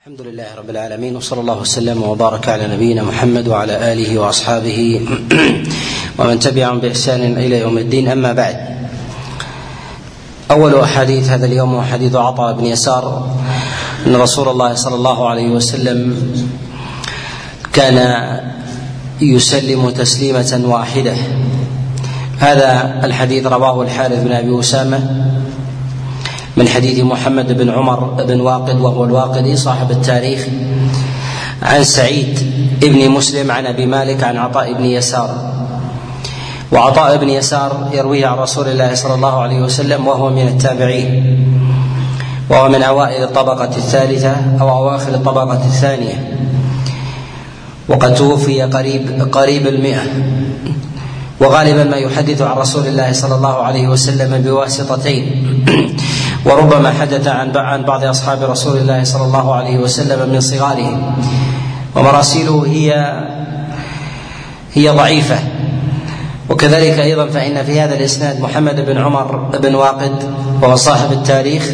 الحمد لله رب العالمين، وصلى الله وسلم وبارك على نبينا محمد وعلى آله وأصحابه ومن تبعهم بإحسان إلى يوم الدين. أما بعد، أول أحاديث هذا اليوم حديث عطاء بن يسار أن رسول الله صلى الله عليه وسلم كان يسلم تسليمة واحدة. هذا الحديث رواه الحارث بن أبي أسامة من حديث محمد بن عمر بن واقد، وهو الواقدي صاحب التاريخ، عن سعيد بن مسلم عن أبي مالك عن عطاء بن يسار. وعطاء بن يسار يرويه عن رسول الله صلى الله عليه وسلم وهو من التابعين، وهو من أوائل الطبقة الثالثة أو أواخر الطبقة الثانية، وقد توفي قريب 100. وغالبا ما يحدث عن رسول الله صلى الله عليه وسلم بواسطتين، وربما حدث عن بعض أصحاب رسول الله صلى الله عليه وسلم من صغارهم، ومراسيله هي ضعيفة. وكذلك أيضا فإن في هذا الإسناد محمد بن عمر بن واقد، وهو صاحب التاريخ،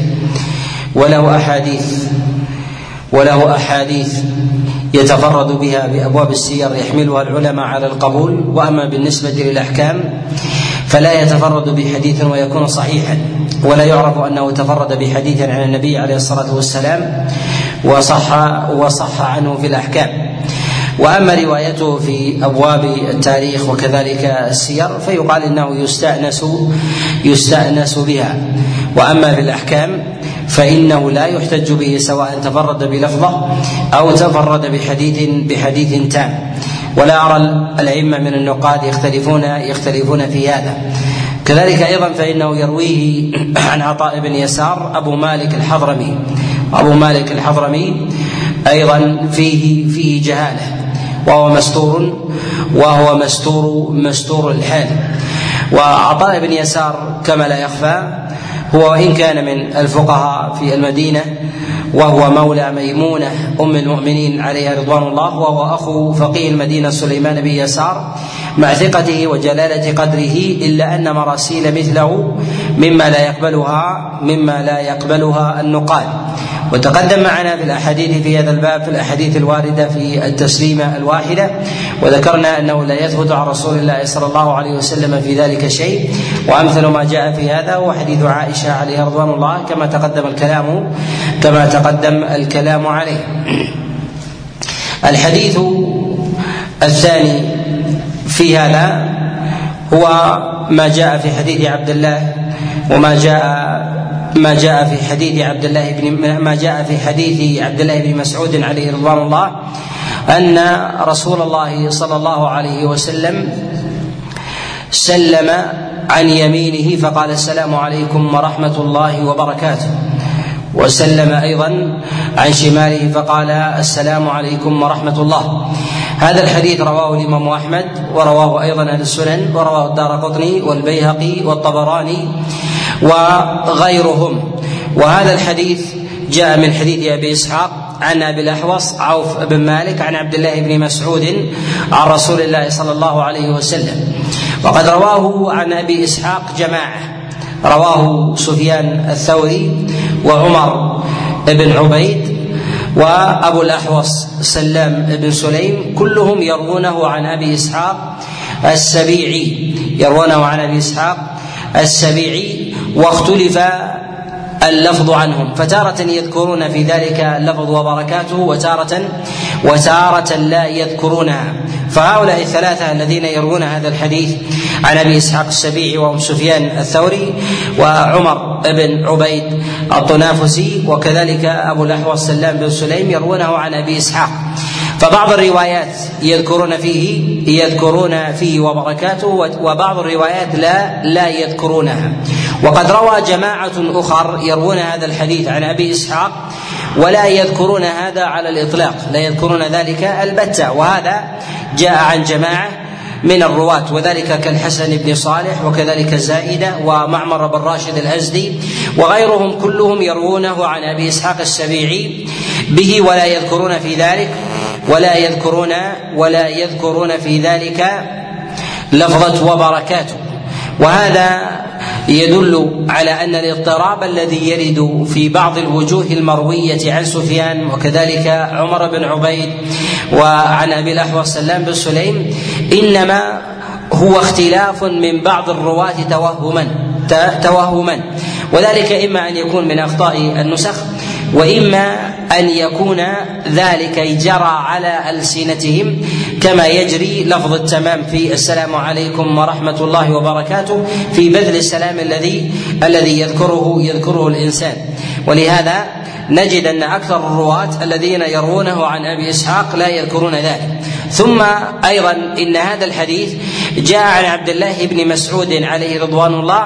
وله أحاديث يتفرد بها بأبواب السير يحملها العلماء على القبول. وأما بالنسبة للأحكام فلا يتفرد بحديث ويكون صحيحا، ولا يعرف أنه تفرد بحديث عن النبي عليه الصلاة والسلام وصح عنه في الأحكام. وأما روايته في أبواب التاريخ وكذلك السير فيقال إنه يستأنس بها. وأما في الأحكام فإنه لا يحتج به سواء تفرد بلفظة أو تفرد بحديث تام. ولا أرى الأئمة من النقاد يختلفون في هذا. كذلك أيضا فإنه يرويه عن عطاء بن يسار أبو مالك الحضرمي أيضا فيه جهالة، وهو مستور الحال. وعطاء بن يسار كما لا يخفى هو وإن كان من الفقهاء في المدينة، وهو مولى ميمونة أم المؤمنين عليها رضوان الله، وهو أخو فقيه المدينة سليمان بن يسار، مع ثقته وجلالة قدره، إلا أن مراسيل مثله مما لا يقبلها النقاد. وتقدم معنا في الأحاديث في هذا الباب في الأحاديث الواردة في التسليمة الواحدة، وذكرنا أنه لا يثبت عن رسول الله صلى الله عليه وسلم في ذلك شيء. وأمثل ما جاء في هذا هو حديث عائشة عليها رضوان الله كما تقدم الكلام عليه. الحديث الثاني في هذا هو ما جاء في حديث عبد الله، ما جاء في حديث عبد الله بن مسعود عليه رضوان الله أن رسول الله صلى الله عليه وسلم سلم عن يمينه فقال: السلام عليكم ورحمة الله وبركاته. وسلم أيضا عن شماله فقال: السلام عليكم ورحمة الله. هذا الحديث رواه الإمام أحمد، ورواه أيضا أهل السنن، ورواه الدارقطني والبيهقي والطبراني وغيرهم. وهذا الحديث جاء من حديث أبي إسحاق عن أبي الأحوص عوف بن مالك عن عبد الله بن مسعود عن رسول الله صلى الله عليه وسلم. وقد رواه عن أبي إسحاق جماعة، رواه سفيان الثوري وعمر بن عبيد وأبو الأحوص سلام بن سليم، كلهم يروونه عن أبي إسحاق السبيعي، واختلف اللفظ عنهم، فتارة يذكرون في ذلك اللفظ وبركاته، وتارة لا يذكرونها. فهؤلاء الثلاثة الذين يروون هذا الحديث عن أبي إسحاق السبيعي وهم سفيان الثوري وعمر بن عبيد الطنافسي وكذلك أبو الأحوص سلام بن سليم يروونه عن أبي إسحاق. فبعض الروايات يذكرون فيه وبركاته، وبعض الروايات لا يذكرونها. وقد روى جماعة أخر يروون هذا الحديث عن أبي إسحاق ولا يذكرون هذا على الإطلاق، لا يذكرون ذلك البتة. وهذا جاء عن جماعة من الرواة، وذلك كالحسن بن صالح وكذلك زائدة ومعمر بن راشد الأزدي وغيرهم، كلهم يروونه عن أبي إسحاق السبيعي به ولا يذكرون في ذلك لفظة وبركاته. وهذا يدل على أن الاضطراب الذي يرد في بعض الوجوه المروية عن سفيان وكذلك عمر بن عبيد وعن أبي الأحوص سلام بن سليم إنما هو اختلاف من بعض الرواة توهما، وذلك إما أن يكون من أخطاء النسخ، وإما أن يكون ذلك جرى على ألسنتهم كما يجري لفظ التمام في السلام عليكم ورحمة الله وبركاته في بذل السلام الذي يذكره الإنسان. ولهذا نجد أن أكثر الرواة الذين يروونه عن أبي إسحاق لا يذكرون ذلك. ثم أيضا إن هذا الحديث جاء عن عبد الله بن مسعود عليه رضوان الله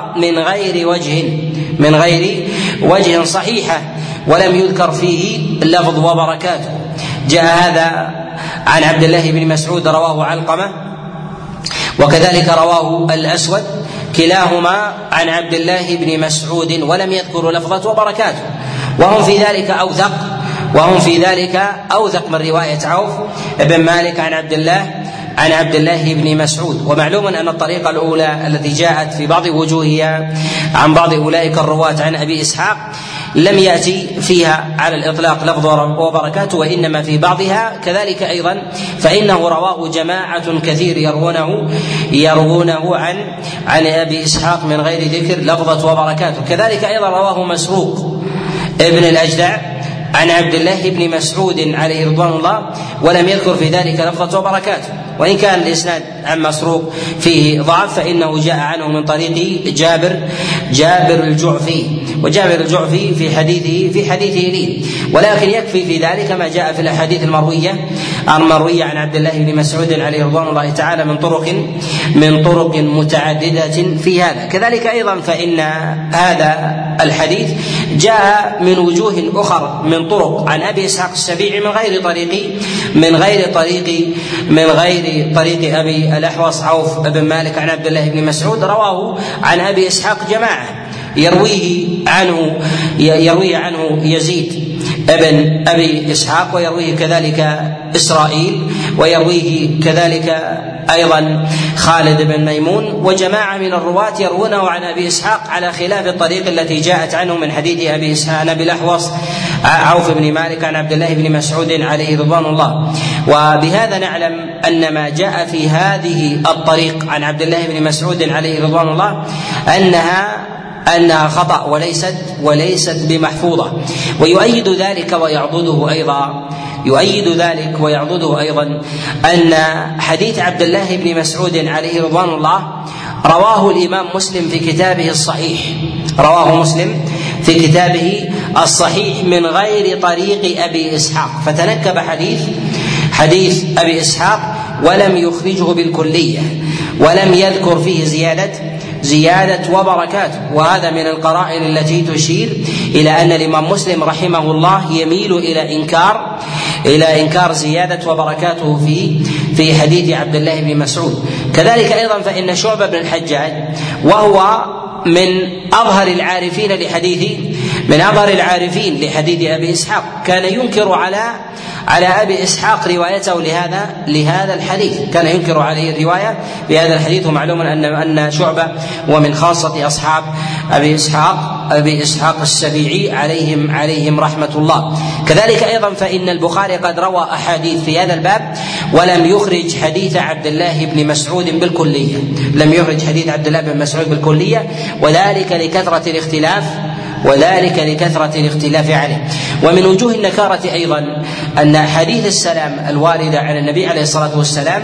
من غير وجه صحيحة، ولم يذكر فيه اللفظ وبركاته. جاء هذا عن عبد الله بن مسعود رواه علقمة وكذلك رواه الأسود، كلاهما عن عبد الله بن مسعود ولم يذكروا لفظة وبركاته، وهم في ذلك أوثق من رواية عوف بن مالك عن عبد الله بن مسعود. ومعلوم أن الطريقة الأولى التي جاءت في بعض وجوهها عن بعض أولئك الرواة عن أبي إسحاق لم يأتي فيها على الإطلاق لفظ وبركاته، وإنما في بعضها كذلك أيضا فإنه رواه جماعة كثير يروونه عن أبي إسحاق من غير ذكر لفظة وبركاته. كذلك أيضا رواه مسروق ابن الأجدع عن عبد الله بن مسعود عليه رضوان الله ولم يذكر في ذلك لفظة وبركاته، وإن كان الإسناد عن مسروق فيه ضعف فإنه جاء عنه من طريق جابر الجعفي، وجابر الجعفي في حديثه لين، ولكن يكفي في ذلك ما جاء في الأحاديث المروية عن عبد الله بن مسعود عليه رضوان الله تعالى من طرق متعددة في هذا. كذلك أيضا فإن هذا الحديث جاء من وجوه أخرى من طرق عن أبي إسحاق السبيعي من غير طريق أبي الأحوص عوف بن مالك عن عبد الله بن مسعود، رواه عن أبي إسحاق جماعة يرويه عنه يزيد ابن أبي إسحاق، ويرويه كذلك إسرائيل، ويرويه كذلك أيضا خالد بن ميمون، وجماعة من الرواة يروونه عن أبي إسحاق على خلاف الطريق التي جاءت عنه من حديث أبي إسحاق عن أبي الأحوص عوف بن مالك عن عبد الله بن مسعود عليه رضوان الله. وبهذا نعلم أن ما جاء في هذه الطريق عن عبد الله بن مسعود عليه رضوان الله أنها خطأ وليست بمحفوظة. ويؤيد ذلك ويعضده أيضا أن حديث عبد الله بن مسعود عليه رضوان الله رواه الإمام مسلم في كتابه الصحيح من غير طريق أبي إسحاق، فتنكب حديث أبي إسحاق ولم يخرجه بالكلية، ولم يذكر فيه زيادة وبركاته. وهذا من القرائن التي تشير إلى أن الإمام مسلم رحمه الله يميل إلى إنكار زيادة وبركاته في حديث عبد الله بن مسعود. كذلك أيضا فإن شعبة بن الحجاج وهو من أظهر العارفين لحديث أبي إسحاق كان ينكر على أبي إسحاق روايته لهذا الحديث، كان ينكر عليه الرواية بهذا الحديث. ومعلوم أن شعبة ومن خاصة أصحاب أبي إسحاق السبيعي عليهم رحمة الله. كذلك أيضا فإن البخاري قد روى أحاديث في هذا الباب ولم يخرج حديث عبد الله بن مسعود بالكلية، وذلك لكثرة الاختلاف عليه. ومن وجوه النكارة أيضا أن حديث السلام الواردة عن النبي عليه الصلاة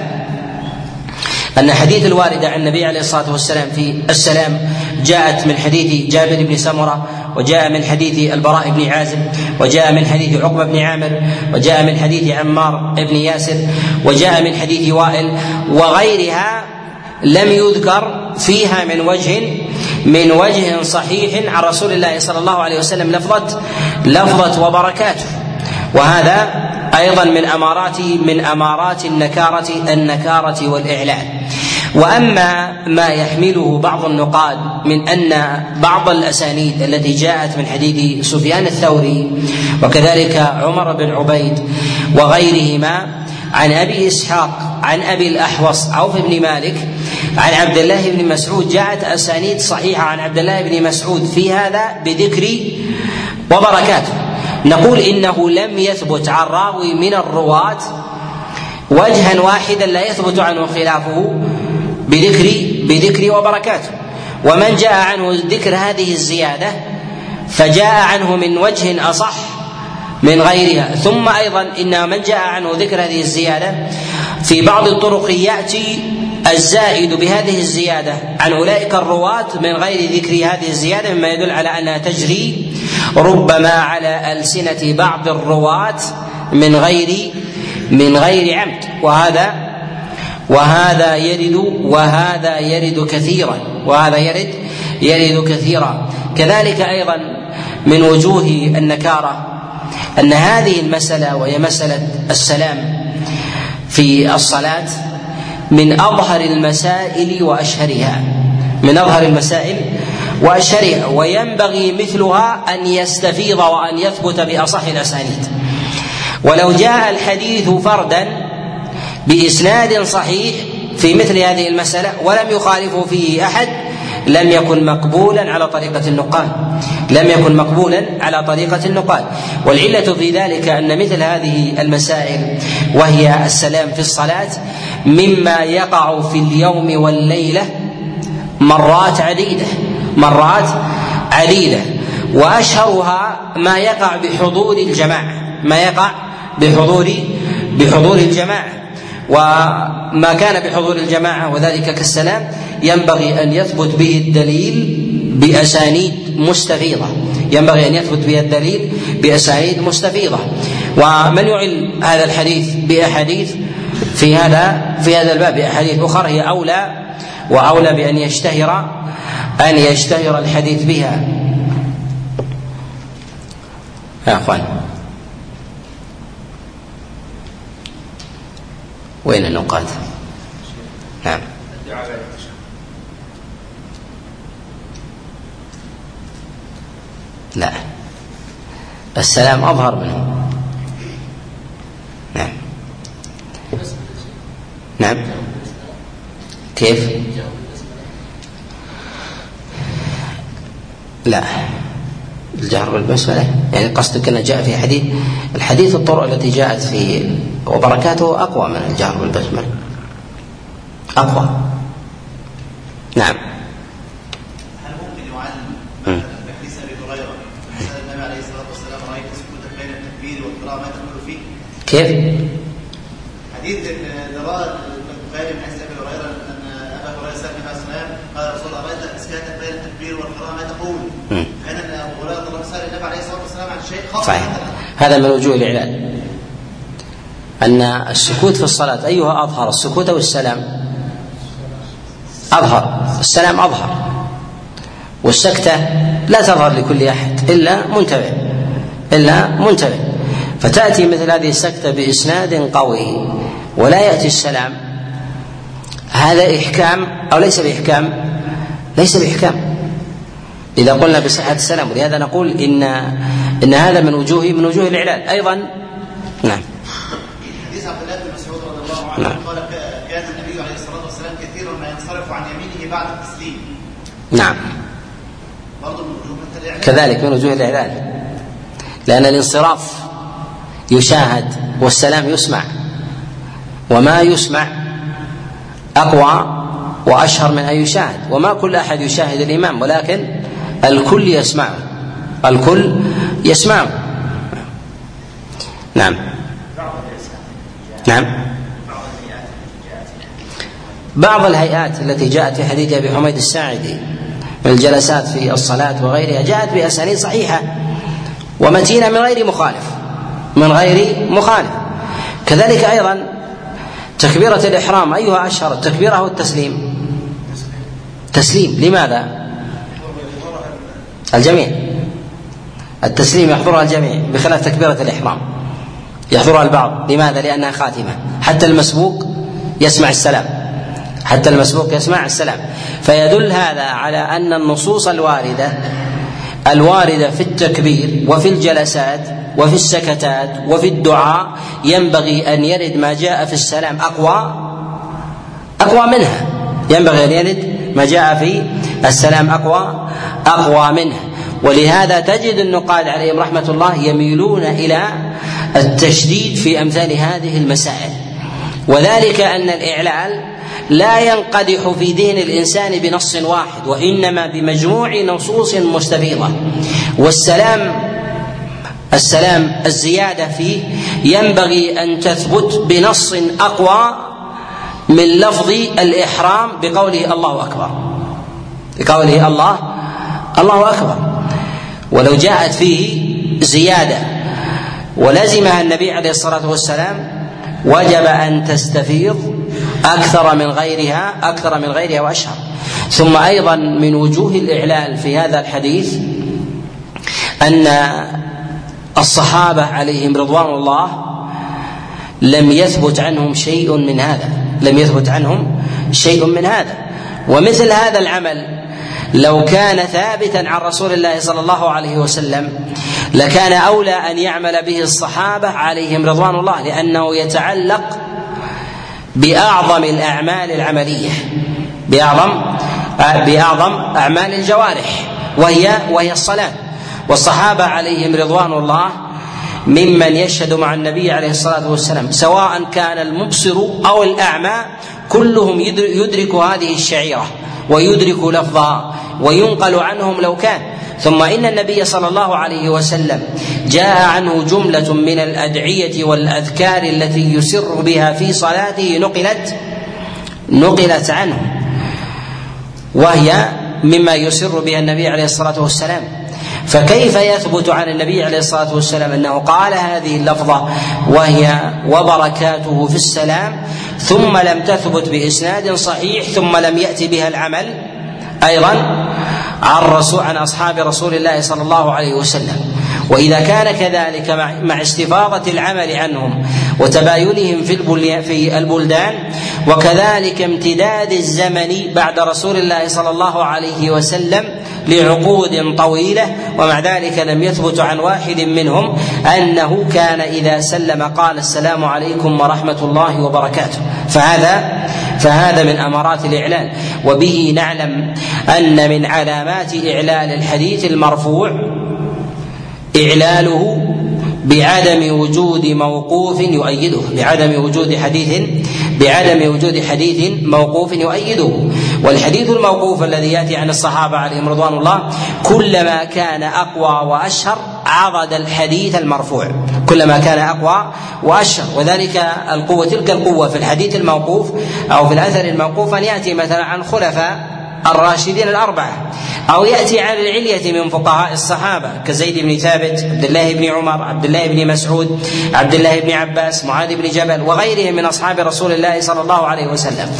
والسلام في السلام جاءت من حديث جابر بن سمرة، وجاء من حديث البراء بن عازب، وجاء من حديث عقبة بن عامر، وجاء من حديث عمار بن ياسر، وجاء من حديث وائل، وغيرها لم يذكر فيها من وجه صحيح عن رسول الله صلى الله عليه وسلم لفظة وبركاته. وهذا أيضا من أمارات النكارة والإعلان. وأما ما يحمله بعض النقاد من أن بعض الأسانيد التي جاءت من حديث سفيان الثوري وكذلك عمر بن عبيد وغيرهما عن أبي إسحاق عن أبي الأحوص عوف بن مالك عن عبد الله بن مسعود جاءت أسانيد صحيحة عن عبد الله بن مسعود في هذا بذكر وبركاته. نقول إنه لم يثبت عن راوي من الرواة وجها واحدا لا يثبت عنه خلافه بذكر وبركاته، ومن جاء عنه ذكر هذه الزيادة فجاء عنه من وجه أصح من غيرها. ثم أيضا إن من جاء عنه ذكر هذه الزيادة في بعض الطرق يأتي الزائد بهذه الزيادة عن أولئك الرواة من غير ذكر هذه الزيادة، مما يدل على أنها تجري ربما على ألسنة بعض الرواة من غير عمد، وهذا يرد كثيرا. كذلك أيضا من وجوه النكارة أن هذه المسألة وهي مسألة السلام في الصلاة من أظهر المسائل وأشهرها، وينبغي مثلها أن يستفيض وأن يثبت بأصح الأسانيد. ولو جاء الحديث فردا بإسناد صحيح في مثل هذه المسألة ولم يخالفه فيه أحد لم يكن مقبولا على طريقة النقال. والعلة في ذلك أن مثل هذه المسائل وهي السلام في الصلاة مما يقع في اليوم والليلة مرات عديدة، وأشهرها ما يقع بحضور الجماعة، وما كان بحضور الجماعة وذلك كالسلام ينبغي أن يثبت به الدليل بأسانيد مستفيضة. ومن يعل هذا الحديث بأحاديث في هذا الباب بأحاديث أخرى هي أولى بأن يشتهر الحديث بها. يا أخوان، وين النقاط؟ نعم. لا، السلام أظهر منه. نعم. كيف؟ لا، الجهر بالبسملة يعني قصدك أن جاء في الحديث الطرق التي جاءت في وبركاته أقوى من الجهر بالبسملة، أقوى. نعم. هل ممكن يعلم بحديث أبي هريرة سأل النبي عليه الصلاة والسلام رأيت سكوتا بين التكبير والقراءة ما تقول فيه؟ كيف؟ حديث البخاري من حديث أبي هريرة أن أبا هريرة سأل النبي عليه الصلاة والسلام قال رسول الله رأيت سكوتا بين التكبير والقراءة ما تقول؟ فإن أبو هريرة سأل النبي عليه الصلاة والسلام عن شيء خاص. صحيح. هذا من وجوه الإعلان أن السكوت في الصلاة أيها أظهر، السكوت أو السلام؟ أظهر. السلام أظهر، والسكتة لا تظهر لكل أحد إلا منتبه، فتأتي مثل هذه السكتة بإسناد قوي ولا يأتي السلام. هذا إحكام أو ليس بإحكام؟ ليس بإحكام إذا قلنا بصحة السلام. ولهذا نقول إن هذا من وجوه الإعلان أيضا. نعم. حديث عبد الله بن مسعود رضي الله عنه قال كان النبي عليه الصلاة والسلام كثيرا ما ينصرف عن يمينه بعد التسليم. نعم. برضو من وجوه الإعلان. كذلك من وجوه الإعلان، لأن الانصراف يشاهد والسلام يسمع، وما يسمع أقوى وأشهر من أن يشاهد، وما كل أحد يشاهد الإمام ولكن الكل يسمعه. نعم. بعض الهيئات التي جاءت في حديث أبي حميد الساعدي من الجلسات في الصلاة وغيرها جاءت بأسانيد صحيحة ومتينة من غير مخالف. كذلك أيضا تكبيرة الإحرام أيها أشهر، التكبيرة أو التسليم؟ تسليم. لماذا؟ الجميع. التسليم يحضرها الجميع بخلاف تكبيرة الإحرام يحضرها البعض. لماذا؟ لأنها خاتمة، حتى المسبوق يسمع السلام. فيدل هذا على أن النصوص الواردة في التكبير وفي الجلسات وفي السكتات وفي الدعاء ينبغي أن يرد ما جاء في السلام أقوى ينبغي أن يرد ما جاء في السلام أقوى منه. ولهذا تجد النقاد عليهم رحمة الله يميلون إلى التشديد في أمثال هذه المسائل، وذلك أن الإعلال لا ينقدح في ذهن الإنسان بنص واحد، وإنما بمجموع نصوص مستفيضة. والسلام الزيادة فيه ينبغي أن تثبت بنص أقوى من لفظ الإحرام بقوله الله أكبر، بقوله الله أكبر. ولو جاءت فيه زيادة ولزمها النبي عليه الصلاة والسلام وجب أن تستفيض أكثر من غيرها وأشهر. ثم أيضا من وجوه الإعلال في هذا الحديث أن الصحابة عليهم رضوان الله لم يثبت عنهم شيء من هذا، ومثل هذا العمل لو كان ثابتا عن رسول الله صلى الله عليه وسلم لكان أولى أن يعمل به الصحابة عليهم رضوان الله، لأنه يتعلق بأعظم الأعمال العملية، بأعظم أعمال الجوارح وهي الصلاة. والصحابة عليهم رضوان الله ممن يشهد مع النبي عليه الصلاة والسلام، سواء كان المبصر أو الأعمى كلهم يدرك هذه الشعيرة ويدرك لفظها وينقل عنهم لو كان. ثم إن النبي صلى الله عليه وسلم جاء عنه جملة من الأدعية والأذكار التي يسر بها في صلاته نقلت عنه، وهي مما يسر بها النبي عليه الصلاة والسلام. فكيف يثبت عن النبي عليه الصلاة والسلام أنه قال هذه اللفظة وهي وبركاته في السلام، ثم لم تثبت بإسناد صحيح، ثم لم يأتي بها العمل أيضا عن أصحاب رسول الله صلى الله عليه وسلم؟ وإذا كان كذلك مع استفاضة العمل عنهم وتباينهم في البلدان، وكذلك امتداد الزمن بعد رسول الله صلى الله عليه وسلم لعقود طويلة، ومع ذلك لم يثبت عن واحد منهم أنه كان إذا سلم قال السلام عليكم ورحمة الله وبركاته، فهذا من أمارات الإعلال. وبه نعلم أن من علامات إعلال الحديث المرفوع إعلاله بعدم وجود موقوف يؤيده، بعدم وجود حديث موقوف يؤيده. والحديث الموقوف الذي يأتي عن الصحابة عليهم رضوان الله كلما كان أقوى وأشهر عضد الحديث المرفوع، كلما كان أقوى وأشهر. وذلك تلك القوة في الحديث الموقوف أو في الأثر الموقوف أن يأتي مثلا عن خلفاء الراشدين الأربعة، أو يأتي عن العلية من فقهاء الصحابة كزيد بن ثابت، عبد الله بن عمر، عبد الله بن مسعود، عبد الله بن عباس، معاذ بن جبل، وغيرهم من أصحاب رسول الله صلى الله عليه وسلم.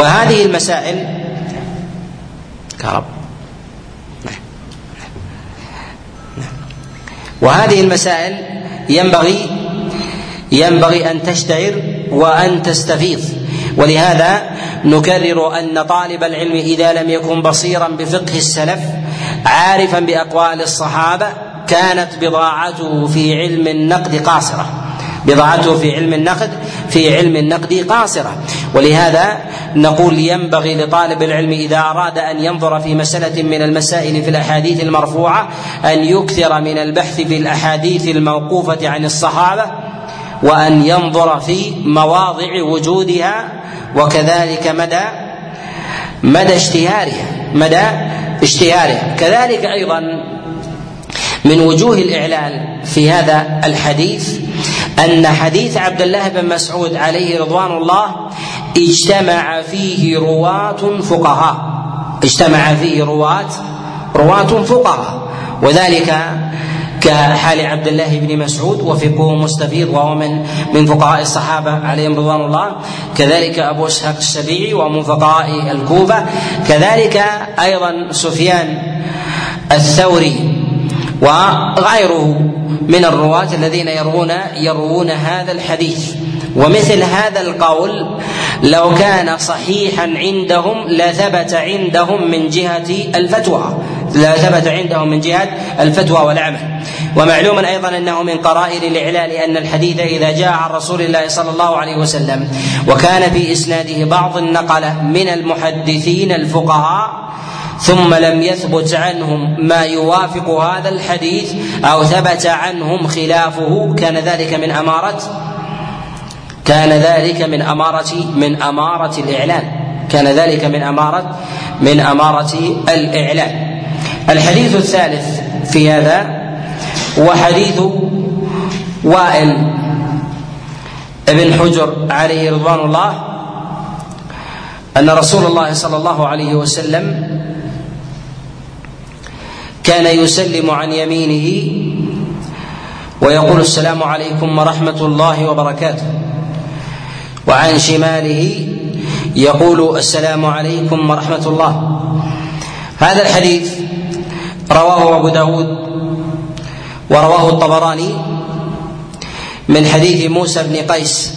وهذه المسائل ينبغي أن تشتهر وأن تستفيض. ولهذا نكرر أن طالب العلم إذا لم يكن بصيرا بفقه السلف عارفا بأقوال الصحابة كانت بضاعته في علم النقد قاصرة. ولهذا نقول ينبغي لطالب العلم إذا أراد أن ينظر في مسألة من المسائل في الأحاديث المرفوعة أن يكثر من البحث في الأحاديث الموقوفة عن الصحابة، وأن ينظر في مواضع وجودها، وكذلك مدى اشتهارها. كذلك أيضا من وجوه الإعلال في هذا الحديث أن حديث عبد الله بن مسعود عليه رضوان الله اجتمع فيه رواة فقهاء، وذلك كحال عبد الله بن مسعود وفقهه مستفيض وهو من فقهاء الصحابة عليهم رضوان الله، كذلك أبو إسحاق السبيعي ومن فقهاء الكوفة، كذلك أيضا سفيان الثوري وغيره من الرواة الذين يروون هذا الحديث. ومثل هذا القول لو كان صحيحا عندهم لثبت عندهم من جهة الفتوى والعمل. ومعلوم أيضا أنه من قرائن الإعلال أن الحديث إذا جاء عن رسول الله صلى الله عليه وسلم وكان في إسناده بعض النقلة من المحدثين الفقهاء ثم لم يثبت عنهم ما يوافق هذا الحديث أو ثبت عنهم خلافه كان ذلك من أمارة الإعلان. كان ذلك من أمارة الإعلان. الحديث الثالث في هذا هو حديث وائل بن حجر عليه رضوان الله أن رسول الله صلى الله عليه وسلم كان يسلم عن يمينه ويقول السلام عليكم ورحمة الله وبركاته، وعن شماله يقول السلام عليكم ورحمة الله. هذا الحديث رواه أبو داود ورواه الطبراني من حديث موسى بن قيس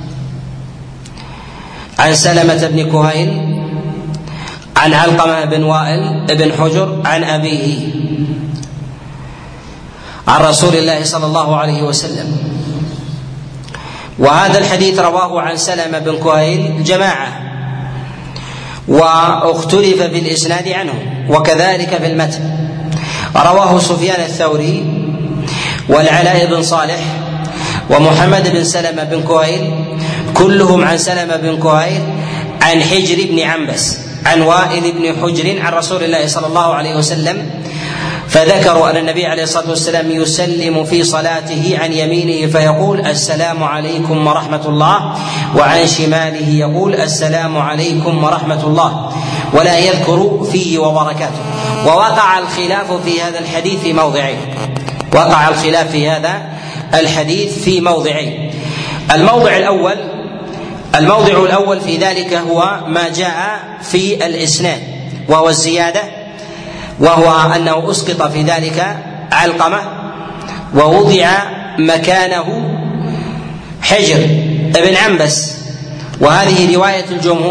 عن سلمة بن كهيل عن علقمة بن وائل بن حجر عن أبيه عن رسول الله صلى الله عليه وسلم. وهذا الحديث رواه عن سلمة بن كهيل جماعة واختلف في الإسناد عنه، وكذلك في المتن رواه سفيان الثوري والعلاء بن صالح ومحمد بن سلمة بن كهيل كلهم عن سلمة بن كهيل عن حجر بن عنبس عن وائل بن حجر عن رسول الله صلى الله عليه وسلم، فذكروا أن النبي عليه الصلاة والسلام يسلم في صلاته عن يمينه فيقول السلام عليكم ورحمة الله، وعن شماله يقول السلام عليكم ورحمة الله، ولا يذكر فيه وبركاته. ووقع الخلاف في هذا الحديث في موضعين. في موضعين. الموضع الأول في ذلك هو ما جاء في الإسناد وهو الزيادة، وهو أنه أسقط في ذلك علقمة ووضع مكانه حجر بن عنبس، وهذه رواية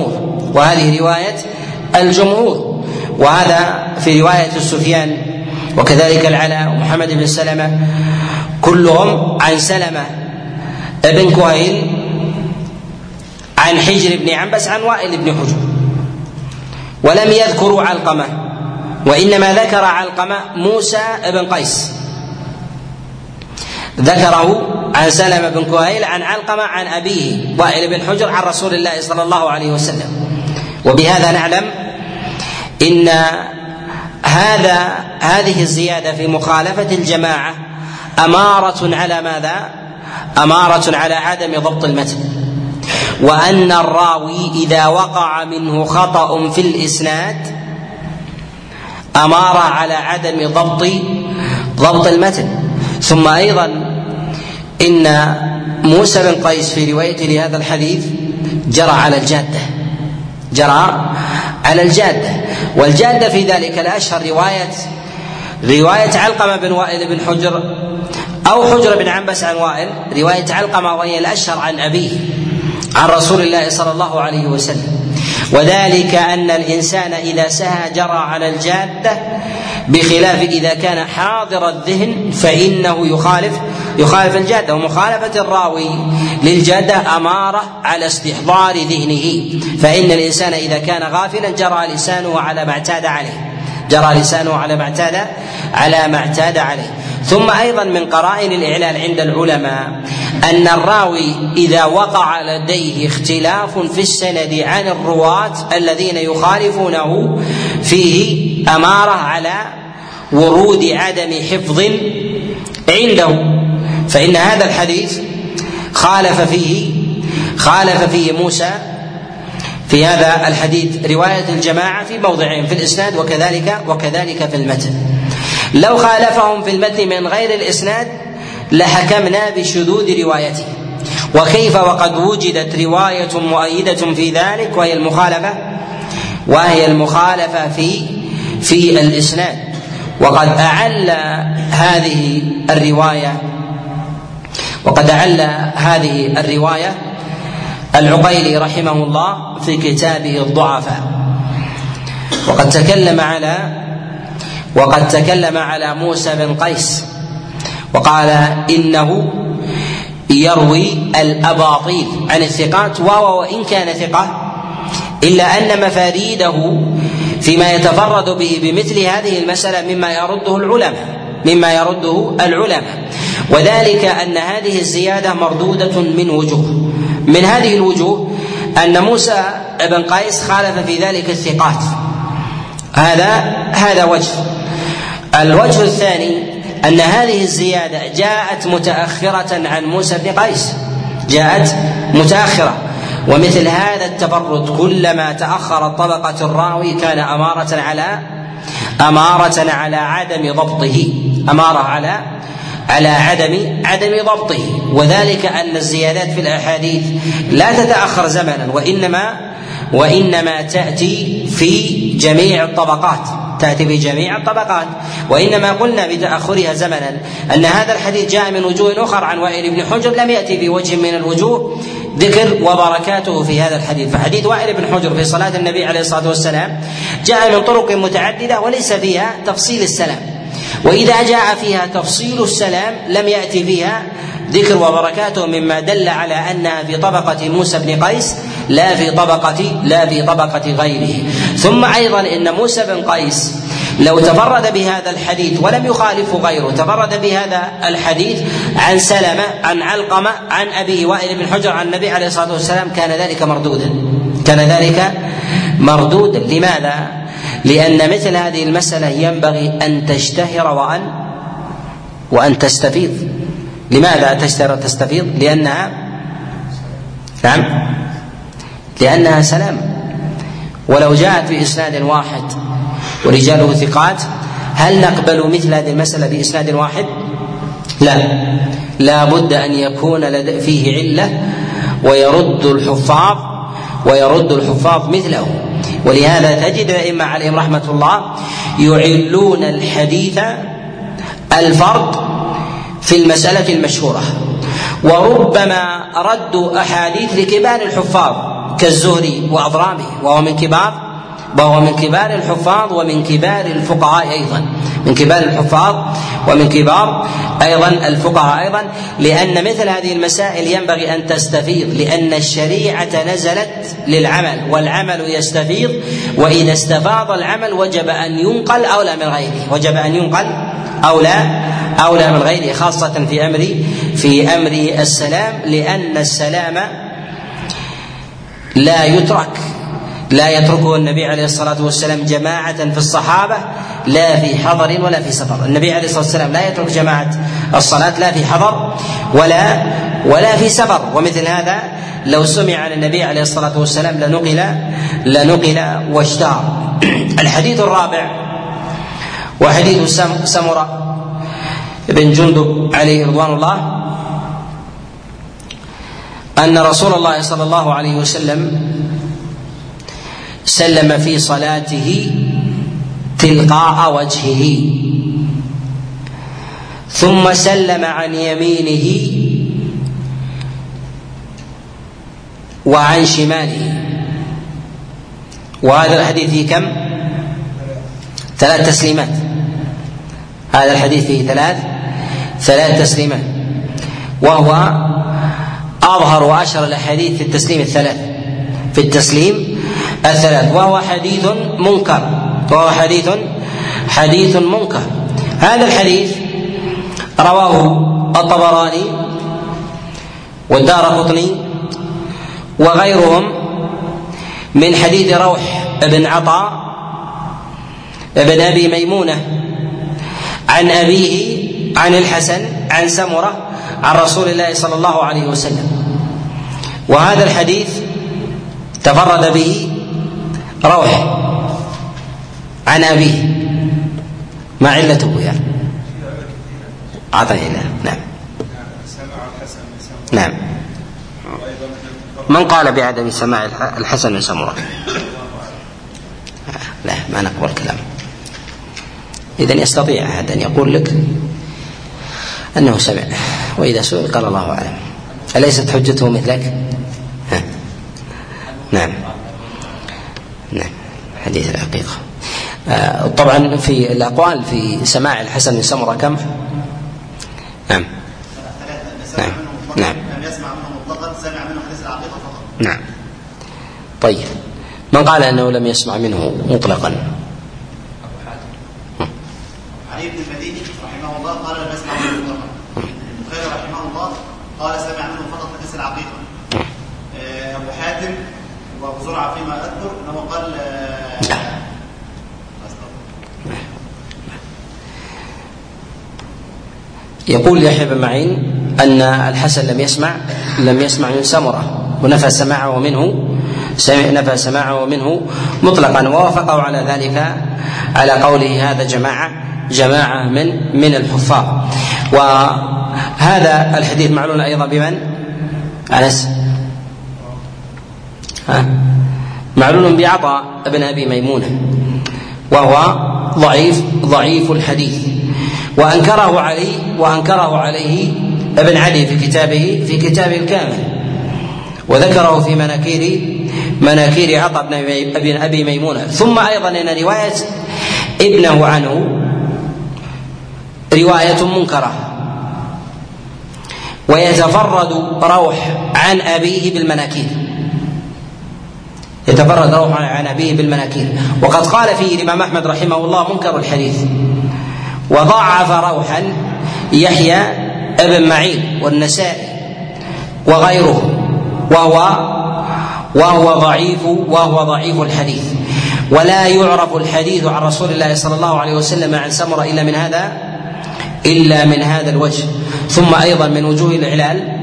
الجمهور، وهذا في رواية السفيان وكذلك العلاء ومحمد بن سلمة كلهم عن سلمة بن كهيل عن حجر بن عنبس عن وائل بن حجر، ولم يذكروا علقمة، وإنما ذكر علقمة موسى بن قيس، ذكره عن سلمة بن كهيل عن علقمة عن أبيه وائل بن حجر عن رسول الله صلى الله عليه وسلم. وبهذا نعلم إن هذه الزيادة في مخالفة الجماعة أمارة على ماذا؟ أمارة على عدم ضبط المتن، وأن الراوي إذا وقع منه خطأ في الإسناد أمار على عدم ضبط المتن. ثم أيضا إن موسى بن قيس في روايته لهذا الحديث جرى على الجادة، والجادة في ذلك الأشهر رواية علقمة بن وائل بن حجر أو حجر بن عنبس عن وائل، رواية علقمة وهي الأشهر عن أبيه عن رسول الله صلى الله عليه وسلم، وذلك أن الإنسان إذا سهى جرى على الجادة، بخلاف إذا كان حاضر الذهن فإنه يخالف الجادة. ومخالفة الراوي للجادة أمارة على استحضار ذهنه، فإن الإنسان إذا كان غافلا جرى لسانه على ما اعتاد عليه. ثم أيضا من قرائن الإعلال عند العلماء أن الراوي إذا وقع لديه اختلاف في السند عن الرواة الذين يخالفونه فيه أمارة على ورود عدم حفظ عنده، فإن هذا الحديث خالف فيه موسى في هذا الحديث رواية الجماعة في موضعين في الإسناد وكذلك في المتن. لو خالفهم في المتن من غير الإسناد لحكمنا بشذوذ روايته، وكيف وقد وجدت رواية مؤيدة في ذلك وهي المخالفة في الإسناد. وقد أعل هذه الرواية العقيلي رحمه الله في كتابه الضعفاء، وقد تكلم على موسى بن قيس وقال إنه يروي الأباطيل عن الثقات وإن كان ثقة، إلا أن مفاريده فيما يتفرد به بمثل هذه المسألة مما يرده العلماء، وذلك أن هذه الزيادة مردودة من وجوه. من هذه الوجوه أن موسى بن قيس خالف في ذلك الثقات، هذا وجه. الوجه الثاني أن هذه الزيادة جاءت متأخرة عن موسى بن قيس، جاءت متأخرة، ومثل هذا التفرد كلما تأخرت طبقة الراوي كان أمارة على عدم ضبطه، على عدم ضبطه. وذلك أن الزيادات في الأحاديث لا تتأخر زمنا، وإنما تأتي في جميع الطبقات، وإنما قلنا بتأخرها زمنا أن هذا الحديث جاء من وجوه أخرى عن وائل بن حجر لم يأتي في وجه من الوجوه ذكر وبركاته في هذا الحديث. فحديث وائل بن حجر في صلاة النبي عليه الصلاة والسلام جاء من طرق متعددة وليس فيها تفصيل السلام، وإذا جاء فيها تفصيل السلام لم يأتي فيها ذكر وبركاته، مما دل على أنها في طبقة موسى بن قيس لا في طبقة غيره. ثم أيضا إن موسى بن قيس لو تفرد بهذا الحديث ولم يخالفه غيره، تفرد بهذا الحديث عن سلمة عن علقمة عن أبيه وائل بن حجر عن النبي عليه الصلاة والسلام كان ذلك مردودا. لماذا؟ لأن مثل هذه المسألة ينبغي أن تشتهر وأن تستفيض. لماذا تشتهر وتستفيض؟ لأنها سلام. ولو جاءت بإسناد واحد ورجاله ثقات هل نقبل مثل هذه المسألة بإسناد واحد؟ لا بد أن يكون فيه علة ويرد الحفاظ مثله. ولهذا تجد الأئمة عليهم رحمة الله يعلون الحديث الفرد في المسألة المشهورة، وربما ردوا أحاديث لكبار الحفاظ كالزهري وأضرابه، وهو من كبار الحفاظ ومن كبار الفقهاء أيضا، الفقهاء أيضا، لأن مثل هذه المسائل ينبغي أن تستفيض، لأن الشريعة نزلت للعمل والعمل يستفيض، وإذا استفاض العمل وجب أن ينقل أولى من غيره، خاصة في أمر السلام، لأن السلام لا يتركه النبي عليه الصلاة والسلام جماعة في الصحابة لا في حضر ولا في سفر. النبي عليه الصلاة والسلام لا يترك جماعة الصلاة لا في حضر ولا في سفر. ومثل هذا لو سمع عن النبي عليه الصلاة والسلام لنقل واشتهر. الحديث الرابع وحديث سمرة بن جندب عليه رضوان الله أن رسول الله صلى الله عليه وسلم سلم في صلاته تلقاء وجهه، ثم سلم عن يمينه وعن شماله. وهذا الحديث فيه كم؟ 3 تسليمات. هذا الحديث فيه 3 تسليمات، وهو أظهر وأشهر الأحاديث في التسليم الثلاث، وهو حديث منكر. هذا الحديث رواه الطبراني والدارقطني وغيرهم من حديث روح بن عطاء بن أبي ميمونة عن أبيه عن الحسن عن سمرة عن رسول الله صلى الله عليه وسلم. وهذا الحديث تفرد به روح عن أبيه، ما علته يعني؟ أعطيه. نعم. من قال بعدم سماع الحسن من سمرة؟ لا، ما نقبل كلامه. إذن يستطيع أحد أن يقول لك أنه سمع، وإذا سئل قال الله أعلم. أليست حجته مثلك؟ نعم. حديث الحقيقة. طبعا في الأقوال في سماع الحسن من سمرة كم؟ نعم. ثلاثة. نعم. لم يسمع منه مطلقا، سمع منه حديث العقيقة فقط. نعم. طيب، من قال أنه لم يسمع منه مطلقا؟ علي بن المديني رحمه الله قال لم يسمع منه مطلقا. البخاري رحمه الله قال سمع منه فقط حديث العقيقة. أبو حاتم وأبو زرعة فيما أذكر أنه قال يقول يحيى بن معين أن الحسن لم يسمع من سمرة، ونفى سماعه منه مطلقا، ووافقه على ذلك على قوله هذا جماعة من الحفاظ. وهذا الحديث معلول أيضا بمن؟ أنس؟ معلول بعطاء بن أبي ميمونة، وهو ضعيف الحديث، وأنكره عليه ابن عدي في كتابه الكامل، وذكره في مناكير عطاء بن أبي ميمونة. ثم أيضا إن رواية ابنه عنه رواية منكرة، ويتفرد روح عن أبيه بالمناكير، وقد قال فيه الإمام أحمد رحمه الله منكر الحديث، وضعف روحا يحيى ابن معين والنسائي وغيره، وهو ضعيف الحديث. ولا يعرف الحديث عن رسول الله صلى الله عليه وسلم عن سمرة إلا من هذا الوجه. ثم أيضا من وجوه الإعلال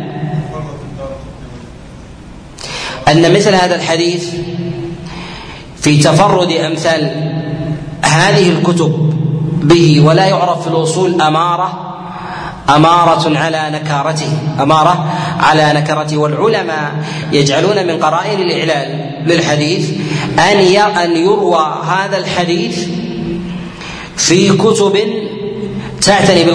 أن مثل هذا الحديث في تفرد أمثال هذه الكتب به ولا يعرف في الأصول أمارة على نكرته. والعلماء يجعلون من قرائن الإعلال للحديث أن يروى هذا الحديث في كتب تعتني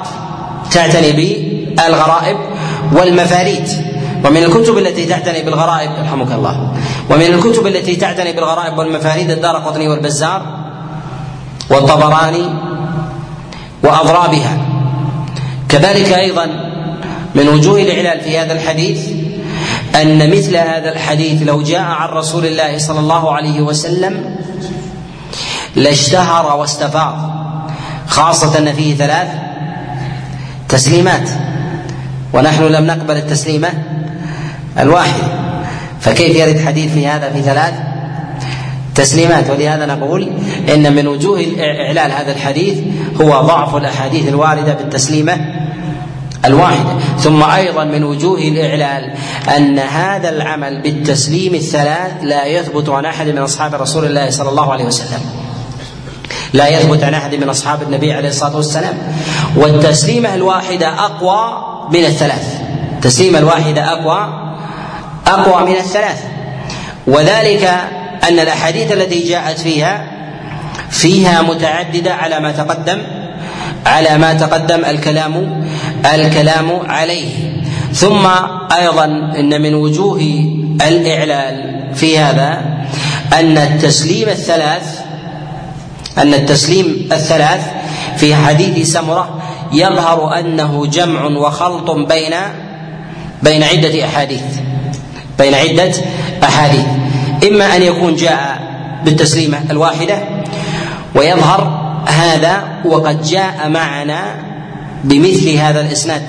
بالغرائب والمفاريد. ومن الكتب التي تعتني بالغرائب رحمك الله، ومن الكتب التي تعتني بالغرائب والمفاريد الدارقطني والبزار والطبراني وأضرابها. كذلك أيضا من وجوه الإعلال في هذا الحديث أن مثل هذا الحديث لو جاء عن رسول الله صلى الله عليه وسلم لاشتهر واستفاض، خاصة أن فيه 3 تسليمات، ونحن لم نقبل التسليمة الواحدة، فكيف يرد حديث في هذا في 3 تسليمات؟ ولهذا نقول إن من وجوه إعلال هذا الحديث هو ضعف الأحاديث الواردة بالتسليمة الواحدة. ثم أيضا من وجوه الإعلال أن هذا العمل بالتسليم الثلاث لا يثبت عن أحد من أصحاب رسول الله صلى الله عليه وسلم، لا يثبت عن أحد من أصحاب النبي عليه الصلاة والسلام. والتسليمة الواحدة أقوى من الثلاث، التسليمة الواحدة أقوى من الثلاث. وذلك أن الأحاديث التي جاءت فيها متعددة على ما تقدم الكلام عليه. ثم أيضا إن من وجوه الإعلال في هذا أن التسليم الثلاث في حديث سمرة يظهر أنه جمع وخلط بين عدة أحاديث، إما أن يكون جاء بالتسليمة الواحدة ويظهر هذا وقد جاء معنا بمثل هذا الإسناد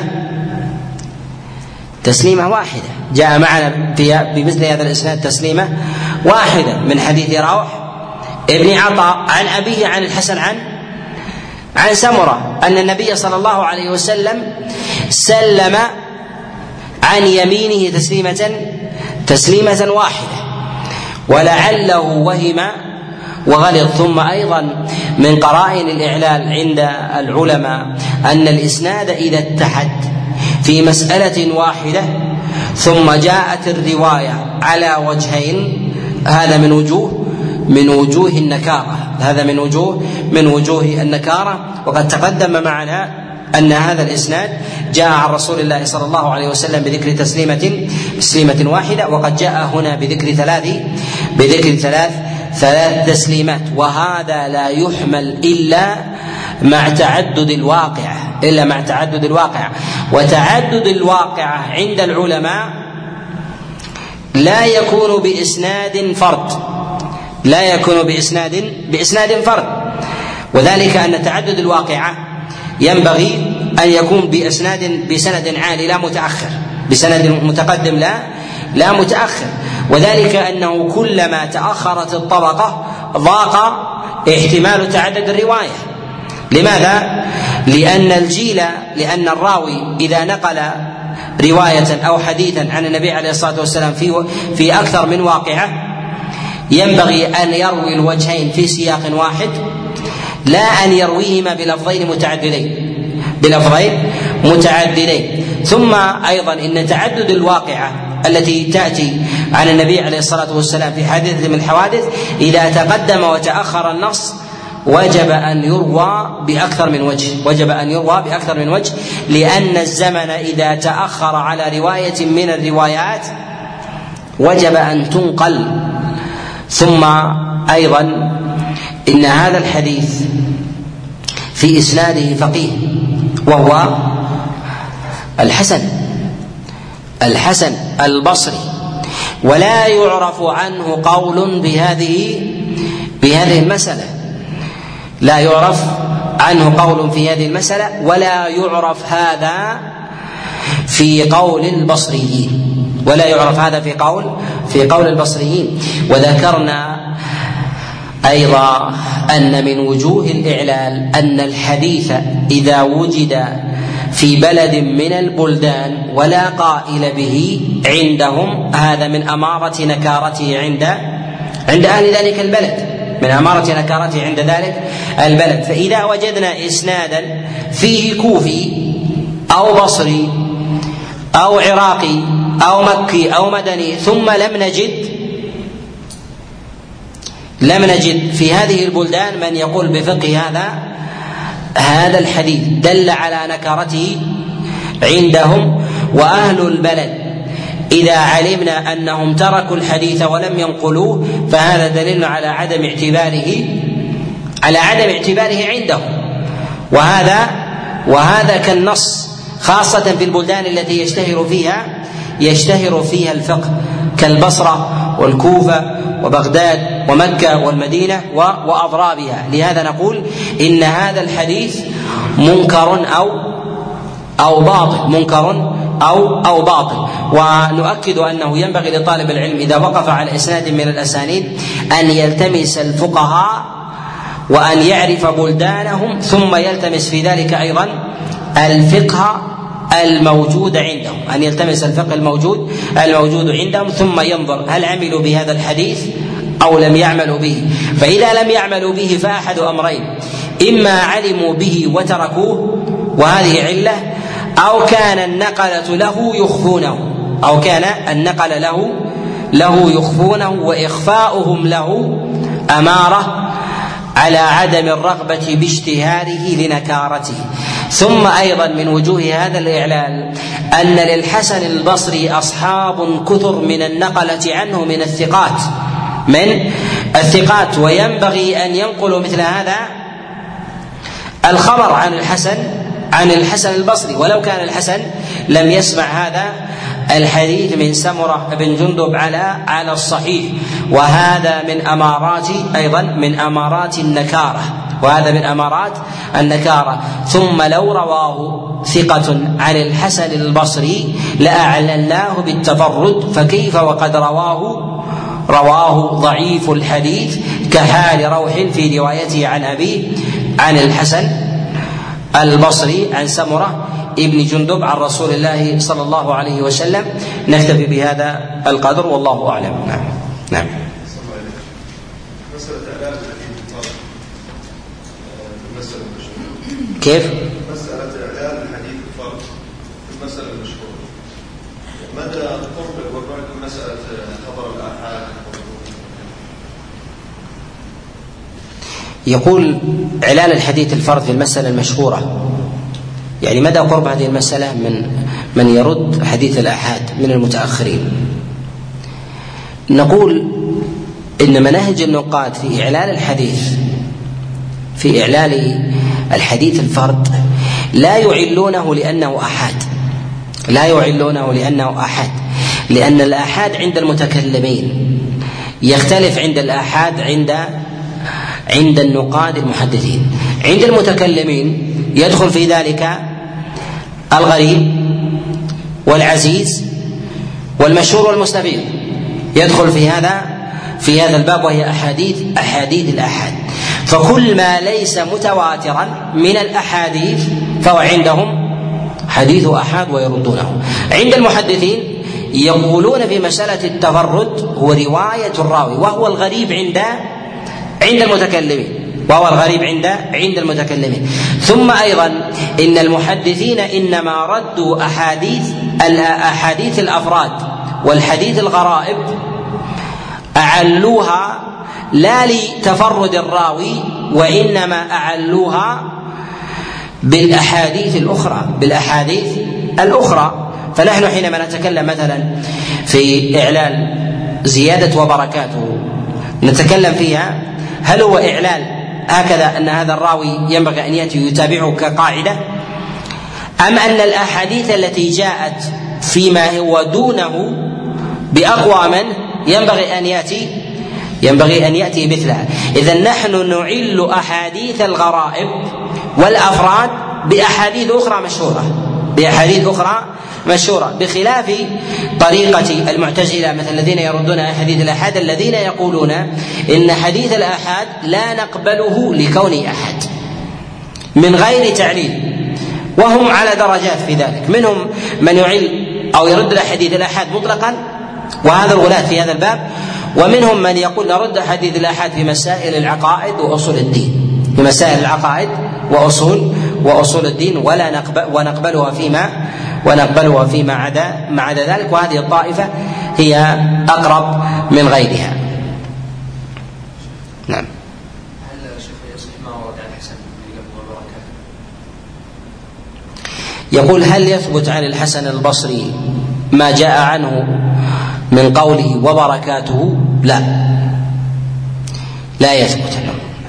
تسليمة واحدة، جاء معنا بمثل هذا الإسناد تسليمة واحدة من حديث روح ابن عطاء عن أبيه عن الحسن عن سمرة أن النبي صلى الله عليه وسلم سلم عن يمينه تسليمة واحدة، ولعله وهم وغلط. ثم أيضا من قرائن الإعلال عند العلماء أن الإسناد إذا اتحد في مسألة واحدة ثم جاءت الرواية على وجهين، هذا من وجوه النكارة. وقد تقدم معنا أن هذا الإسناد جاء عن رسول الله صلى الله عليه وسلم بذكر تسليمة واحدة، وقد جاء هنا بذكر ثلاث تسليمات. وهذا لا يحمل إلا مع تعدد الواقعة، إلا مع تعدد الواقعة. وتعدد الواقعة عند العلماء لا يكون بإسناد فرد، لا يكون بإسناد فرد، وذلك أن تعدد الواقعة ينبغي أن يكون بسند عالي لا متأخر، بسند متقدم لا متأخر، وذلك أنه كلما تأخرت الطبقة ضاق احتمال تعدد الرواية. لماذا؟ لأن الراوي إذا نقل رواية أو حديثا عن النبي عليه الصلاة والسلام في أكثر من واقعة ينبغي أن يروي الوجهين في سياق واحد، لا أن يرويهما بلفظين متعددين. ثم أيضا إن تعدد الواقعة التي تأتي عن النبي عليه الصلاة والسلام في حادثة من الحوادث إذا تقدم وتأخر النص وجب أن يروى بأكثر من وجه، لأن الزمن إذا تأخر على رواية من الروايات وجب أن تنقل. ثم أيضا إن هذا الحديث في إسناده فقيه وهو الحسن البصري، ولا يعرف عنه قول بهذه المسألة، لا يعرف عنه قول في هذه المسألة، ولا يعرف هذا في قول البصريين. وذكرنا أيضا أن من وجوه الإعلال أن الحديث إذا وجد في بلد من البلدان ولا قائل به عندهم هذا من أمارة نكارته عند أهل ذلك البلد، من أمارة نكارته عند ذلك البلد. فإذا وجدنا إسنادا فيه كوفي أو بصري أو عراقي أو مكي أو مدني ثم لم نجد في هذه البلدان من يقول بفقه هذا الحديث، دل على نكارته عندهم. وأهل البلد إذا علمنا أنهم تركوا الحديث ولم ينقلوه فهذا دليل على عدم اعتباره عندهم، وهذا كالنص، خاصة في البلدان التي يشتهر فيها الفقه كالبصرة والكوفة وبغداد ومكة والمدينة وأضرابها. لهذا نقول إن هذا الحديث منكر أو باطل. ونؤكد أنه ينبغي لطالب العلم إذا وقف على إسناد من الأسانيد أن يلتمس الفقهاء وأن يعرف بلدانهم، ثم يلتمس في ذلك أيضا الفقه الموجود عندهم، أن يلتمس الفقه الموجود عندهم، ثم ينظر هل عملوا بهذا الحديث أو لم يعملوا به. فإذا لم يعملوا به فأحد أمرين: إما علموا به وتركوه وهذه علة، أو كان النقلة له يخفونه وإخفاؤهم له أمارة على عدم الرغبة باشتهاره لنكارته. ثم أيضا من وجوه هذا الإعلال أن للحسن البصري أصحاب كثر من النقلة عنه من الثقات، وينبغي أن ينقلوا مثل هذا الخبر عن الحسن البصري، ولو كان الحسن لم يسمع هذا الحديث من سمرة بن جندب على الصحيح. وهذا من أمارات النكارة. ثم لو رواه ثقة عن الحسن البصري لأعلناه بالتفرد، فكيف وقد رواه ضعيف الحديث كحال روح في روايته عن أبيه عن الحسن البصري عن سمرة ابن جندب عن رسول الله صلى الله عليه وسلم. نكتفي بهذا القدر والله أعلم. نعم. كيف؟ مسألة إعلان الحديث الفرد المسألة المشهورة، مدى قرب الوضع مسألة خبر الآحاد؟ يقول إعلان الحديث الفرد في المسألة المشهورة، يعني مدى قرب هذه المسألة من يرد حديث الآحاد من المتأخرين. نقول إن مناهج النقاد في إعلان الحديث، في إعلان الحديث الفرد لا يعلونه لأنه أحاد، لأن الآحاد عند المتكلمين يختلف عند الآحاد عند النقاد المحدثين. عند المتكلمين يدخل في ذلك الغريب والعزيز والمشهور والمستفيض، يدخل في هذا الباب، وهي أحاديث الآحاد. فكل ما ليس متواترا من الأحاديث فهو عندهم حديث آحاد ويردونه. عند المحدثين يقولون في مسألة التفرد هو رواية الراوي، وهو الغريب عند المتكلمين. ثم أيضا إن المحدثين إنما ردوا أحاديث الأفراد والحديث الغرائب أعلوها لا لتفرد الراوي، وإنما أعلوها بالأحاديث الأخرى. فنحن حينما نتكلم مثلا في إعلال زيادة وبركاته نتكلم فيها، هل هو إعلال هكذا أن هذا الراوي ينبغي أن يأتي يتابعه كقاعدة، أم أن الأحاديث التي جاءت فيما هو دونه بأقوى منه ينبغي أن يأتي مثلها؟ إذن نحن نعل أحاديث الغرائب والأفراد بأحاديث أخرى مشهورة، بخلاف طريقة المعتزلة مثل الذين يردون أحاديث الآحاد، الذين يقولون إن حديث الآحاد لا نقبله لكونه أحد من غير تعليل، وهم على درجات في ذلك. منهم من يعل أو يرد الأحاديث الآحاد مطلقا، وهذا الغلاة في هذا الباب، ومنهم من يقول نرد حديث الآحاد في مسائل العقائد وأصول الدين، وأصول الدين، ونقبلها فيما عدا ذلك، وهذه الطائفة هي أقرب من غيرها. نعم. هل شيخ يصح ما ورد عن الحسن والبركات؟ يقول هل يثبت عن الحسن البصري ما جاء عنه من قوله وبركاته؟ لا يثبت.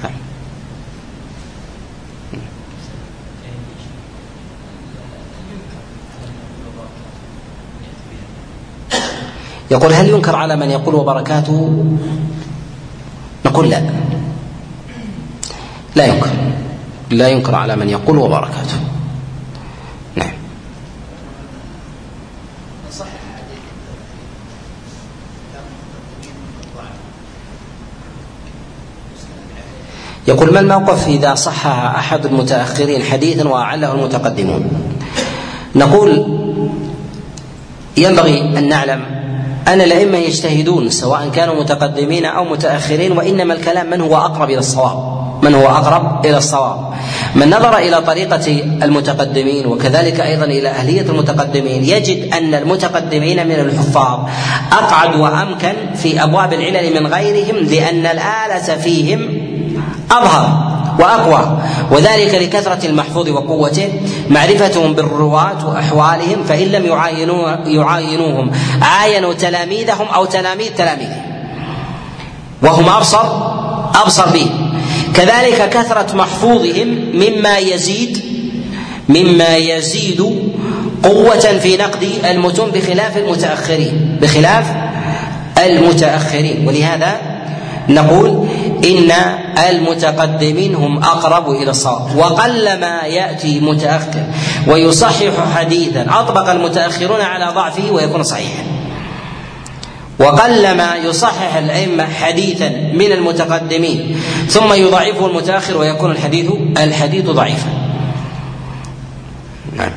يقول هل ينكر على من يقول وبركاته؟ نقول لا ينكر على من يقول وبركاته. نعم. يقول ما الموقف إذا صحح أحد المتأخرين حديثا وأعله المتقدمون؟ نقول ينبغي أن نعلم أن الأئمة يجتهدون سواء كانوا متقدمين أو متأخرين، وإنما الكلام من هو أقرب إلى الصواب. من نظر إلى طريقة المتقدمين وكذلك أيضا إلى أهلية المتقدمين يجد أن المتقدمين من الحفاظ أقعد وأمكن في أبواب العلل من غيرهم، لأن الآلة فيهم أظهر وأقوى، وذلك لكثرة المحفوظ وقوته، معرفتهم بالرواة وأحوالهم، فإن لم يعاينوهم عاينوا تلاميذهم أو تلاميذ تلاميذهم، وهم أبصر به. كذلك كثرة محفوظهم مما يزيد قوة في نقد المتون بخلاف المتأخرين. ولهذا نقول إن المتقدمين هم أقرب إلى الصواب، وقلما يأتي متأخر ويصحح حديثا أطبق المتأخرون على ضعفه ويكون صحيحا، وقلما يصحح الأئمة حديثا من المتقدمين ثم يضعفه المتأخر ويكون الحديث ضعيفا. نعم.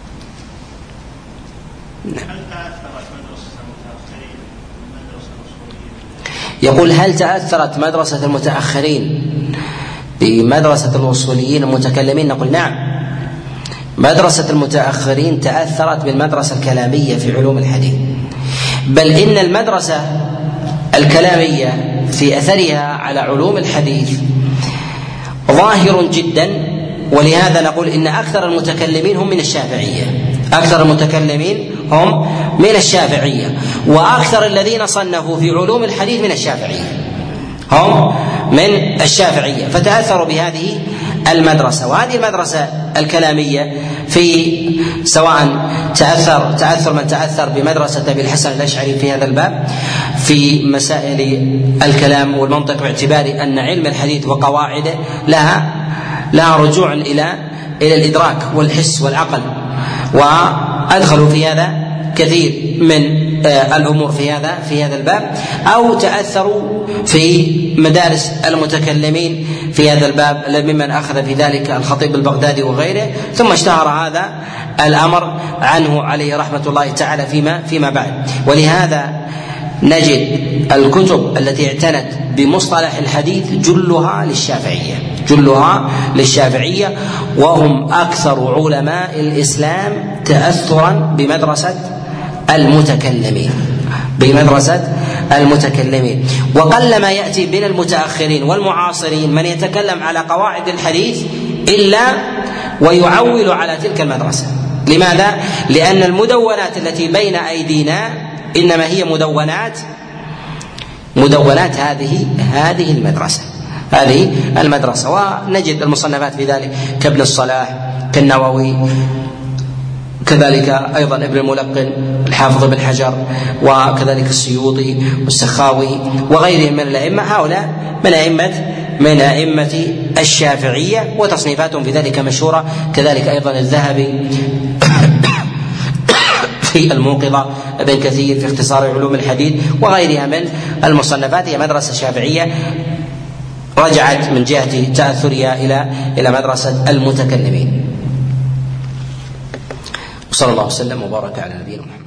يقول هل تأثرت مدرسة المتأخرين بمدرسة الأصوليين المتكلمين؟ نقول نعم، مدرسة المتأخرين تأثرت بالمدرسة الكلامية في علوم الحديث، بل إن المدرسة الكلامية في أثرها على علوم الحديث ظاهر جدا. ولهذا نقول إن أكثر المتكلمين هم من الشافعية، وأكثر الذين صنفوا في علوم الحديث هم من الشافعية، فتأثروا بهذه المدرسة. وهذه المدرسة الكلامية في سواء تأثر من تأثر بمدرسة أبي الحسن الأشعري في هذا الباب في مسائل الكلام والمنطق، باعتبار أن علم الحديث وقواعده لها رجوع إلى الإدراك والحس والعقل، وأدخلوا في هذا كثير من الأمور في هذا الباب، أو تأثروا في مدارس المتكلمين في هذا الباب ممن أخذ في ذلك الخطيب البغدادي وغيره، ثم اشتهر هذا الأمر عنه عليه رحمة الله تعالى فيما بعد. ولهذا نجد الكتب التي اعتنت بمصطلح الحديث جلها للشافعية، وهم أكثر علماء الإسلام تأثرا بمدرسة المتكلمين. وقلما يأتي بين المتأخرين والمعاصرين من يتكلم على قواعد الحديث إلا ويعول على تلك المدرسة. لماذا؟ لأن المدونات التي بين أيدينا إنما هي مدونات هذه المدرسة. ونجد المصنفات في ذلك كابن الصلاح، كالنووي، كذلك أيضا ابن الملقن، الحافظ بن حجر، وكذلك السيوطي والسخاوي وغيرهم من الأئمة. هؤلاء من أئمة الشافعية، وتصنيفاتهم في ذلك مشهورة. كذلك أيضا الذهبي في الموقظة، ابن كثير في اختصار علوم الحديث، وغيرها من المصنفات. هي مدرسة شافعية رجعت من جهة تأثرها إلى مدرسة المتكلمين. صلى الله وسلم وبارك على نبينا محمد.